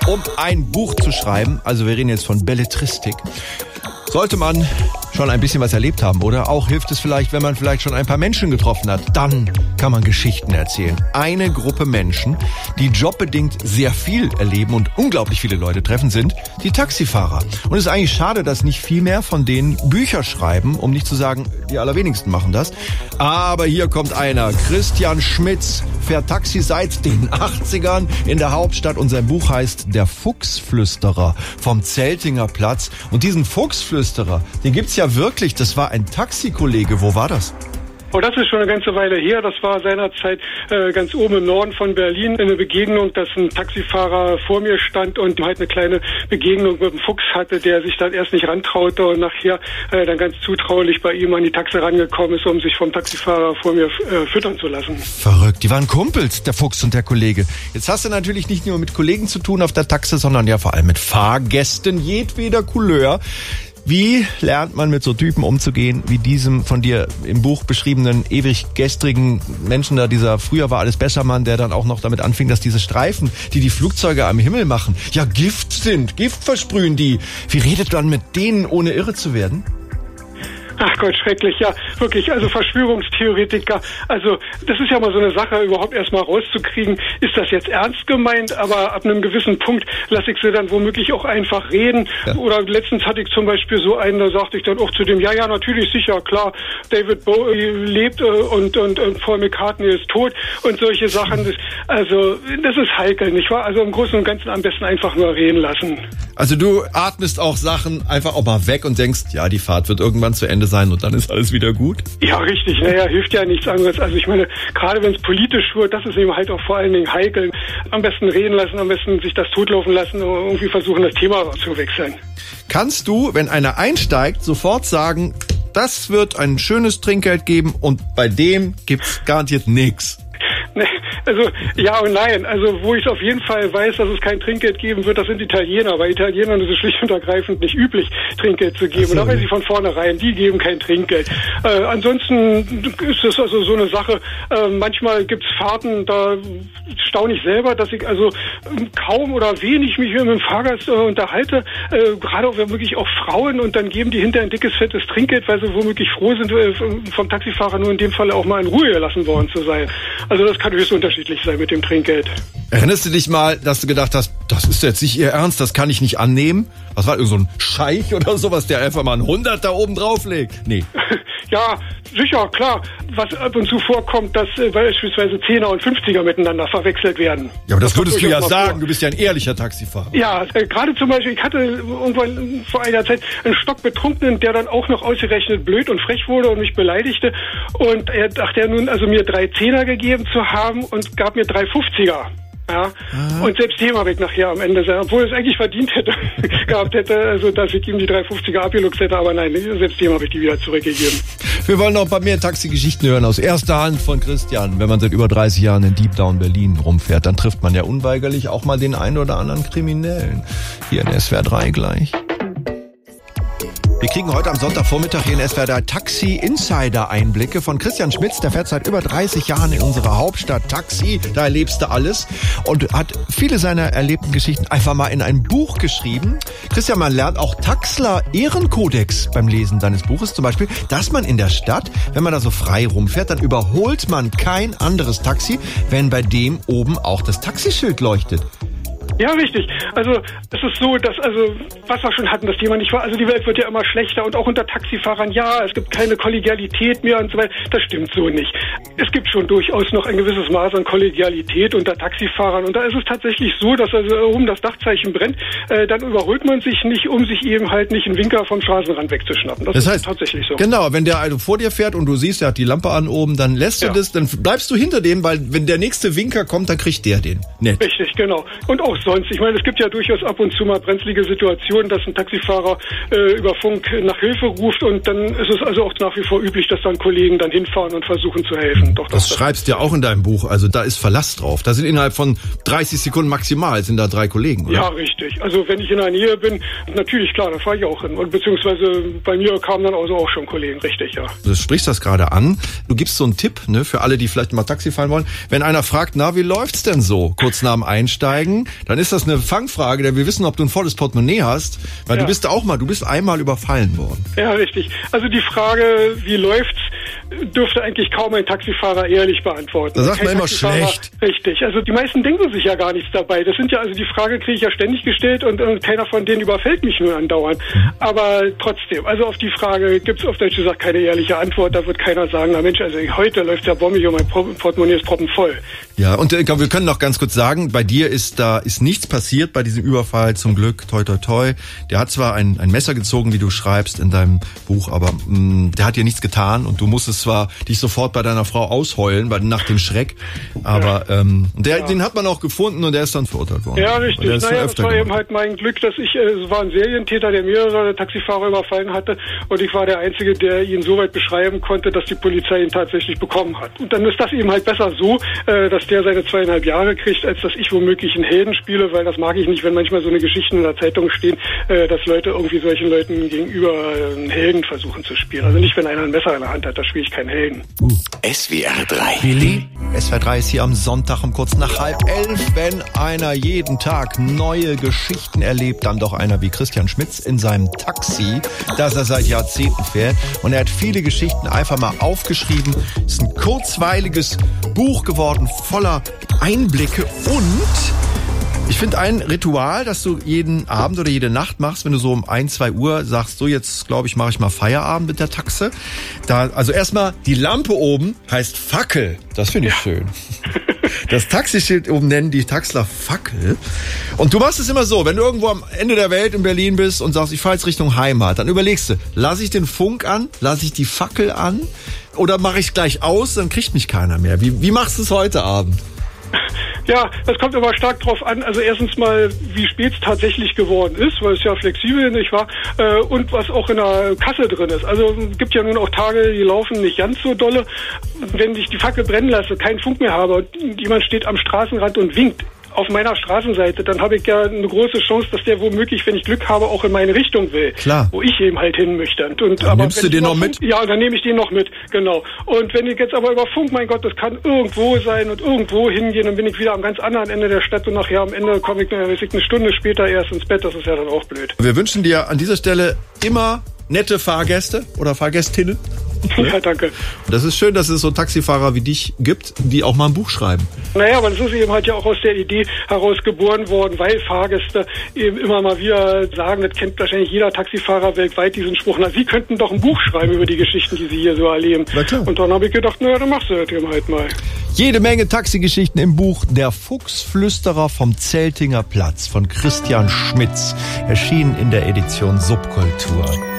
Um ein Buch zu schreiben, also wir reden jetzt von Belletristik, sollte man schon ein bisschen was erlebt haben, oder? Auch hilft es vielleicht, wenn man vielleicht schon ein paar Menschen getroffen hat. Dann kann man Geschichten erzählen. Eine Gruppe Menschen, die jobbedingt sehr viel erleben und unglaublich viele Leute treffen, sind die Taxifahrer. Und es ist eigentlich schade, dass nicht viel mehr von denen Bücher schreiben, um nicht zu sagen, die allerwenigsten machen das. Aber hier kommt einer. Christian Schmitz fährt Taxi seit den 80ern in der Hauptstadt und sein Buch heißt Der Fuchsflüsterer vom Zeltinger Platz. Und diesen Fuchsflüsterer, den gibt's ja wirklich. Das war ein Taxikollege. Wo war das? Oh, das ist schon eine ganze Weile her. Das war seinerzeit ganz oben im Norden von Berlin. Eine Begegnung, dass ein Taxifahrer vor mir stand und halt eine kleine Begegnung mit einem Fuchs hatte, der sich dann erst nicht rantraute und nachher dann ganz zutraulich bei ihm an die Taxe rangekommen ist, um sich vom Taxifahrer vor mir füttern zu lassen. Verrückt. Die waren Kumpels, der Fuchs und der Kollege. Jetzt hast du natürlich nicht nur mit Kollegen zu tun auf der Taxe, sondern ja vor allem mit Fahrgästen jedweder Couleur. Wie lernt man mit so Typen umzugehen, wie diesem von dir im Buch beschriebenen ewig gestrigen Menschen da, dieser früher war alles besser Mann, der dann auch noch damit anfing, dass diese Streifen, die die Flugzeuge am Himmel machen, ja Gift sind, Gift versprühen die. Wie redet man mit denen, ohne irre zu werden? Ach Gott, schrecklich, ja, wirklich, also Verschwörungstheoretiker, also das ist ja mal so eine Sache, überhaupt erstmal rauszukriegen, ist das jetzt ernst gemeint, aber ab einem gewissen Punkt lasse ich sie dann womöglich auch einfach reden. Ja. Oder letztens hatte ich zum Beispiel so einen, da sagte ich dann auch zu dem, ja, natürlich, sicher, klar, David Bowie lebt und Paul McCartney ist tot und solche Sachen, das ist heikel, nicht wahr? Also im Großen und Ganzen am besten einfach nur reden lassen. Also du atmest auch Sachen einfach auch mal weg und denkst, ja, die Fahrt wird irgendwann zu Ende sein und dann ist alles wieder gut? Ja, richtig. Naja, hilft ja nichts anderes. Also ich meine, gerade wenn es politisch wird, das ist eben halt auch vor allen Dingen heikel. Am besten reden lassen, am besten sich das totlaufen lassen und irgendwie versuchen, das Thema zu wechseln. Kannst du, wenn einer einsteigt, sofort sagen, das wird ein schönes Trinkgeld geben und bei dem gibt's garantiert nichts? Also ja und nein. Also wo ich auf jeden Fall weiß, dass es kein Trinkgeld geben wird, das sind Italiener. Bei Italienern ist es schlicht und ergreifend nicht üblich, Trinkgeld zu geben. So. Und da weiß ich von vornherein, die geben kein Trinkgeld. Ansonsten ist es also so eine Sache, manchmal gibt's Fahrten, da staune ich selber, dass ich also kaum oder wenig mich mit dem Fahrgast unterhalte, gerade auch wirklich auch Frauen, und dann geben die hinter ein dickes, fettes Trinkgeld, weil sie womöglich froh sind, vom Taxifahrer nur in dem Fall auch mal in Ruhe gelassen worden zu sein. Also das kann höchst unterschiedlich sein mit dem Trinkgeld. Erinnerst du dich mal, dass du gedacht hast, das ist jetzt nicht ihr Ernst, das kann ich nicht annehmen? Was war irgend so ein Scheich oder sowas, der einfach mal einen 100 da oben drauflegt? Nee. Ja, sicher, klar. Was ab und zu vorkommt, dass beispielsweise 10er und 50er miteinander verwechselt werden. Ja, aber das würdest du ja sagen, du bist ja ein ehrlicher Taxifahrer. Ja, gerade zum Beispiel, ich hatte irgendwann vor einer Zeit einen Stockbetrunkenen, der dann auch noch ausgerechnet blöd und frech wurde und mich beleidigte. Und er dachte nun, also mir 3 10er gegeben zu haben und gab mir 3 50er. Ja, und selbst dem habe ich nachher am Ende, obwohl es eigentlich verdient hätte, gehabt hätte, also dass ich ihm die 350er abgeluchst hätte, aber nein, selbst dem habe ich die wieder zurückgegeben. Wir wollen noch ein paar mehr Taxi-Geschichten hören aus erster Hand von Christian. Wenn man seit über 30 Jahren in Deep Down Berlin rumfährt, dann trifft man ja unweigerlich auch mal den einen oder anderen Kriminellen. Hier in SWR 3 gleich. Wir kriegen heute am Sonntagvormittag hier in SWR 3 Taxi-Insider-Einblicke von Christian Schmitz. Der fährt seit über 30 Jahren in unserer Hauptstadt Taxi. Da erlebst du alles. Und hat viele seiner erlebten Geschichten einfach mal in ein Buch geschrieben. Christian, man lernt auch Taxler Ehrenkodex beim Lesen deines Buches. Zum Beispiel, dass man in der Stadt, wenn man da so frei rumfährt, dann überholt man kein anderes Taxi, wenn bei dem oben auch das Taxischild leuchtet. Ja, richtig. Also es ist so, dass, also was wir schon hatten, das Thema nicht war, also die Welt wird ja immer schlechter und auch unter Taxifahrern, ja, es gibt keine Kollegialität mehr und so weiter. Das stimmt so nicht. Es gibt schon durchaus noch ein gewisses Maß an Kollegialität unter Taxifahrern und da ist es tatsächlich so, dass also oben das Dachzeichen brennt, dann überholt man sich nicht, um sich eben halt nicht einen Winker vom Straßenrand wegzuschnappen. Das heißt, ist tatsächlich so. Genau, wenn der also vor dir fährt und du siehst, er hat die Lampe an oben, dann lässt du das, dann bleibst du hinter dem, weil wenn der nächste Winker kommt, dann kriegt der den. Nett. Richtig, genau. Und auch sonst. Ich meine, es gibt ja durchaus ab und zu mal brenzlige Situationen, dass ein Taxifahrer über Funk nach Hilfe ruft und dann ist es also auch nach wie vor üblich, dass dann Kollegen dann hinfahren und versuchen zu helfen. Doch, das schreibst du ja auch in deinem Buch, also da ist Verlass drauf. Da sind innerhalb von 30 Sekunden maximal, sind da 3 Kollegen, oder? Ja, richtig. Also wenn ich in der Nähe bin, natürlich, klar, da fahre ich auch hin. Und beziehungsweise bei mir kamen dann also auch schon Kollegen, richtig, ja. Du sprichst das gerade an. Du gibst so einen Tipp, ne, für alle, die vielleicht mal Taxi fahren wollen. Wenn einer fragt, na, wie läuft's denn so? Kurz nach dem Einsteigen, dann dann ist das eine Fangfrage, denn wir wissen, ob du ein volles Portemonnaie hast, weil du bist einmal überfallen worden. Ja, richtig. Also die Frage, wie läuft's, dürfte eigentlich kaum ein Taxifahrer ehrlich beantworten. Da sagt man immer schlecht. Richtig. Also die meisten denken sich ja gar nichts dabei. Das sind ja, also die Frage kriege ich ja ständig gestellt und keiner von denen überfällt mich nur andauernd. Aber trotzdem, also auf die Frage gibt's auf Deutsch gesagt keine ehrliche Antwort. Da wird keiner sagen, na Mensch, also heute läuft ja bombig und mein Portemonnaie ist proppenvoll. Ja, und wir können noch ganz kurz sagen, bei dir ist nichts passiert bei diesem Überfall, zum Glück, toi toi toi. Der hat zwar ein Messer gezogen, wie du schreibst in deinem Buch, aber der hat dir nichts getan und du musstest zwar dich sofort bei deiner Frau ausheulen, nach dem Schreck, aber den hat man auch gefunden und der ist dann verurteilt worden. Ja, richtig. Das war eben halt mein Glück, dass es war ein Serientäter, der mehrere Taxifahrer überfallen hatte und ich war der Einzige, der ihn so weit beschreiben konnte, dass die Polizei ihn tatsächlich bekommen hat. Und dann ist das eben halt besser so, dass der seine 2,5 Jahre kriegt, als dass ich womöglich einen Helden spiele, weil das mag ich nicht, wenn manchmal so eine Geschichten in der Zeitung stehen, dass Leute irgendwie solchen Leuten gegenüber einen Helden versuchen zu spielen. Also nicht, wenn einer ein Messer in der Hand hat, da spiele ich keinen Helden. SWR 3. Willi, SWR 3 ist hier am Sonntag um kurz nach 10:30. Wenn einer jeden Tag neue Geschichten erlebt, dann doch einer wie Christian Schmitz in seinem Taxi, das er seit Jahrzehnten fährt. Und er hat viele Geschichten einfach mal aufgeschrieben. Es ist ein kurzweiliges Buch geworden, voller Einblicke und ich finde ein Ritual, das du jeden Abend oder jede Nacht machst, wenn du so um 1, 2 Uhr sagst, so jetzt glaube ich mache ich mal Feierabend mit der Taxe. Also erstmal die Lampe oben heißt Fackel. Das finde ich schön. Das Taxischild oben nennen die Taxler Fackel. Und du machst es immer so, wenn du irgendwo am Ende der Welt in Berlin bist und sagst, ich fahre jetzt Richtung Heimat, dann überlegst du, lasse ich den Funk an, lasse ich die Fackel an oder mache ich gleich aus, dann kriegt mich keiner mehr. Wie machst du es heute Abend? Ja, das kommt aber stark drauf an. Also erstens mal, wie spät es tatsächlich geworden ist, weil es ja flexibel nicht war, und was auch in der Kasse drin ist. Also es gibt ja nun auch Tage, die laufen nicht ganz so dolle. Wenn ich die Fackel brennen lasse, keinen Funk mehr habe und jemand steht am Straßenrand und winkt auf meiner Straßenseite, dann habe ich ja eine große Chance, dass der womöglich, wenn ich Glück habe, auch in meine Richtung will. Klar. Wo ich eben halt hin möchte. Und dann nimmst du den noch mit? Ja, dann nehme ich den noch mit, genau. Und wenn ich jetzt aber über Funk, mein Gott, das kann irgendwo sein und irgendwo hingehen, dann bin ich wieder am ganz anderen Ende der Stadt und nachher am Ende komme ich, eine Stunde später erst ins Bett. Das ist ja dann auch blöd. Wir wünschen dir an dieser Stelle immer nette Fahrgäste oder Fahrgästinnen. Ja, danke. Und das ist schön, dass es so Taxifahrer wie dich gibt, die auch mal ein Buch schreiben. Naja, aber das ist eben halt ja auch aus der Idee heraus geboren worden, weil Fahrgäste eben immer mal wieder sagen, das kennt wahrscheinlich jeder Taxifahrer weltweit diesen Spruch, na, Sie könnten doch ein Buch schreiben über die Geschichten, die Sie hier so erleben. Na klar. Und dann habe ich gedacht, naja, dann machst du das eben halt mal. Jede Menge Taxigeschichten im Buch Der Fuchsflüsterer vom Zeltinger Platz von Christian Schmitz, erschienen in der Edition Subkultur.